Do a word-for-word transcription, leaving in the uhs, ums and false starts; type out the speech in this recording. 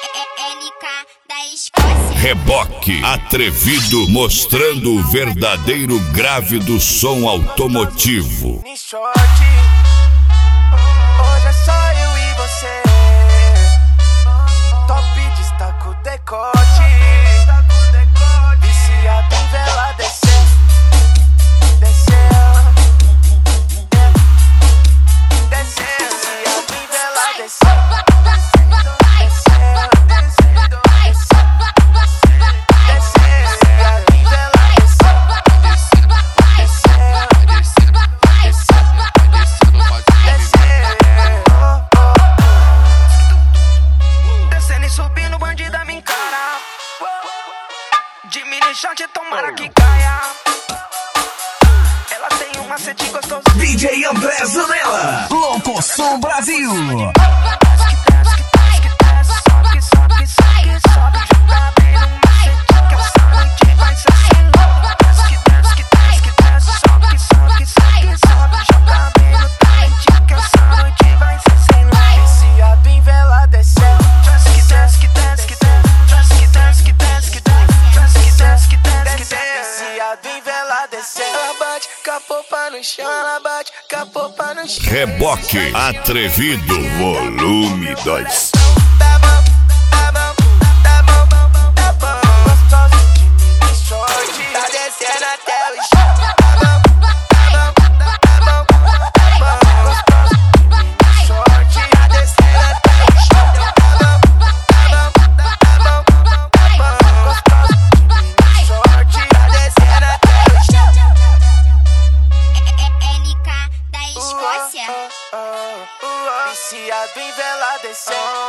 L K da Escócia. Reboque atrevido, mostrando o verdadeiro grave do som automotivo. Hoje é só eu e você. Top destaca o decote. Viciado em vela descer, descer, descer. Viciado em vela descer. Diminuichante, tomara que caia. Ela tem um macete gostoso. D J André Zanella, Louco Som Brasil. Reboque atrevido, volume dois. Escócia. Viciado em vela descer.